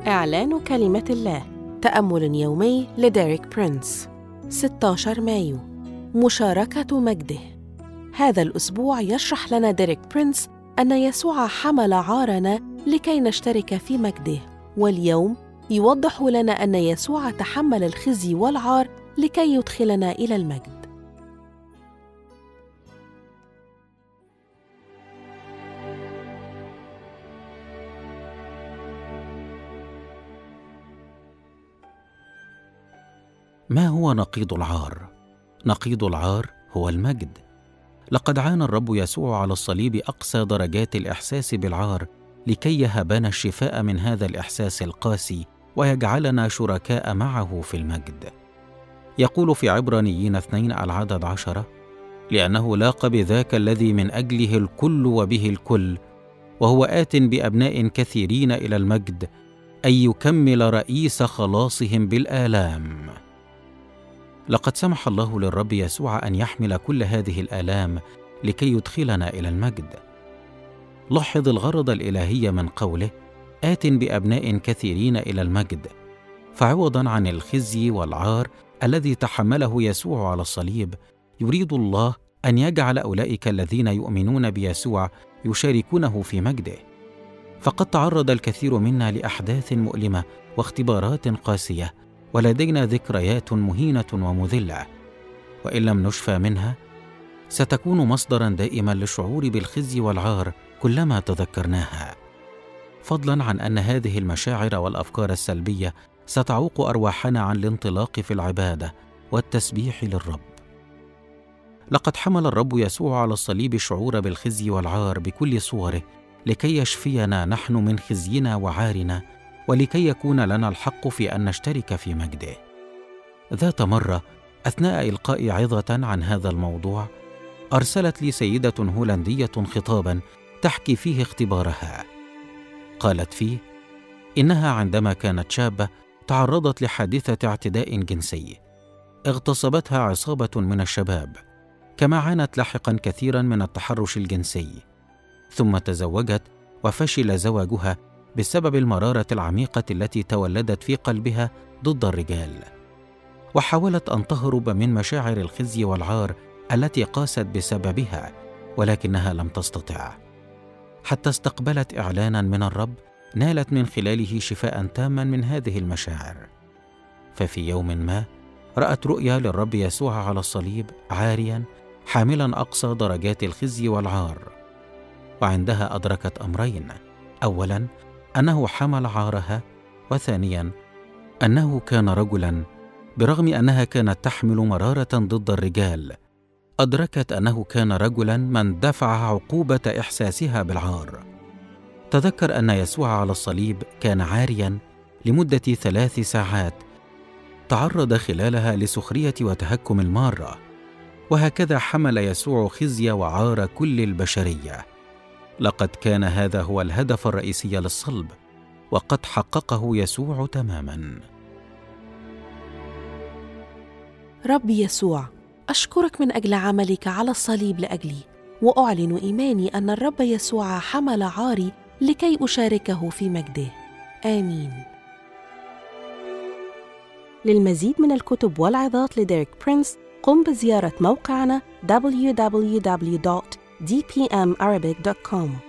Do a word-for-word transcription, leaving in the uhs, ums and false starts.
إعلان كلمة الله. تأمل يومي لديريك برينس. ستة عشر مايو. مشاركة مجده. هذا الأسبوع يشرح لنا ديريك برينس أن يسوع حمل عارنا لكي نشترك في مجده، واليوم يوضح لنا أن يسوع تحمل الخزي والعار لكي يدخلنا إلى المجد. ما هو نقيض العار؟ نقيض العار هو المجد. لقد عانى الرب يسوع على الصليب أقصى درجات الإحساس بالعار لكي يهبنا الشفاء من هذا الإحساس القاسي ويجعلنا شركاء معه في المجد. يقول في عبرانيين اثنين العدد عشرة: لأنه لاق بذاك الذي من أجله الكل وبه الكل، وهو آت بأبناء كثيرين إلى المجد، أن يكمل رئيس خلاصهم بالآلام. لقد سمح الله للرب يسوع أن يحمل كل هذه الآلام لكي يدخلنا إلى المجد. لاحظ الغرض الإلهي من قوله آت بأبناء كثيرين إلى المجد، فعوضاً عن الخزي والعار الذي تحمله يسوع على الصليب، يريد الله أن يجعل أولئك الذين يؤمنون بيسوع يشاركونه في مجده. فقد تعرض الكثير منا لأحداث مؤلمة واختبارات قاسية، ولدينا ذكريات مهينة ومذلة، وإن لم نشفى منها ستكون مصدراً دائماً للشعور بالخزي والعار كلما تذكرناها، فضلاً عن أن هذه المشاعر والأفكار السلبية ستعوق أرواحنا عن الانطلاق في العبادة والتسبيح للرب. لقد حمل الرب يسوع على الصليب الشعور بالخزي والعار بكل صوره لكي يشفينا نحن من خزينا وعارنا، ولكي يكون لنا الحق في أن نشترك في مجده. ذات مرة أثناء إلقاء عظة عن هذا الموضوع، أرسلت لي سيدة هولندية خطاباً تحكي فيه اختبارها. قالت فيه إنها عندما كانت شابة تعرضت لحادثة اعتداء جنسي، اغتصبتها عصابة من الشباب، كما عانت لاحقاً كثيراً من التحرش الجنسي، ثم تزوجت وفشل زواجها بسبب المرارة العميقة التي تولدت في قلبها ضد الرجال، وحاولت أن تهرب من مشاعر الخزي والعار التي قاست بسببها، ولكنها لم تستطع، حتى استقبلت إعلاناً من الرب نالت من خلاله شفاء تاما من هذه المشاعر. ففي يوم ما رأت رؤيا للرب يسوع على الصليب عاريا حاملا أقصى درجات الخزي والعار، وعندها أدركت أمرين: أولا أنه حمل عارها، وثانيا أنه كان رجلا. برغم أنها كانت تحمل مرارة ضد الرجال، أدركت أنه كان رجلا من دفع عقوبة إحساسها بالعار. تذكر أن يسوع على الصليب كان عارياً لمدة ثلاث ساعات تعرض خلالها لسخرية وتهكم المارة، وهكذا حمل يسوع خزي وعار كل البشرية. لقد كان هذا هو الهدف الرئيسي للصلب، وقد حققه يسوع تماماً. رب يسوع، أشكرك من أجل عملك على الصليب لأجلي، وأعلن إيماني أن الرب يسوع حمل عاري لكي أشاركه في مجده. آمين. للمزيد من الكتب والعظات لديريك برينس قم بزيارة موقعنا دبليو دبليو دبليو دوت دي بي إم أرابيك دوت كوم.